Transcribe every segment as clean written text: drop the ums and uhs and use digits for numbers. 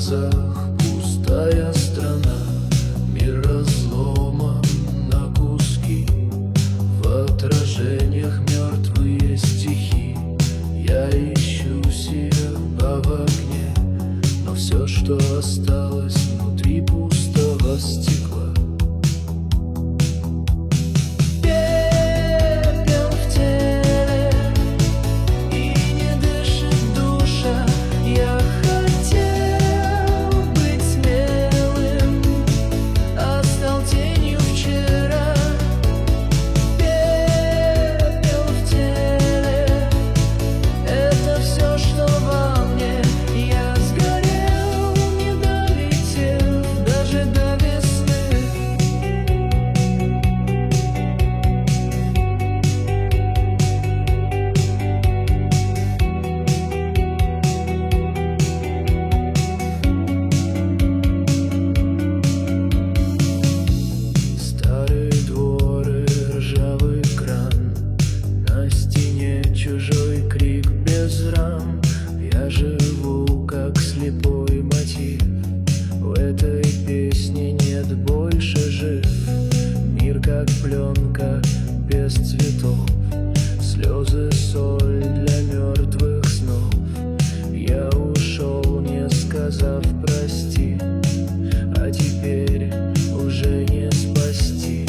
глазах пустая страна, мир разломан на куски, в отражениях мертвые стихи. Я ищу себя в огне, но все, что осталось внутри пустого стекла. Чужой крик без рам. Я живу как слепой мотив. В этой песне нет больше жив. Мир как пленка без цветов, слезы соль для мертвых снов. Я ушел, не сказав прости, а теперь уже не спасти.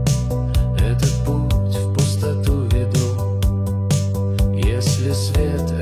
Свет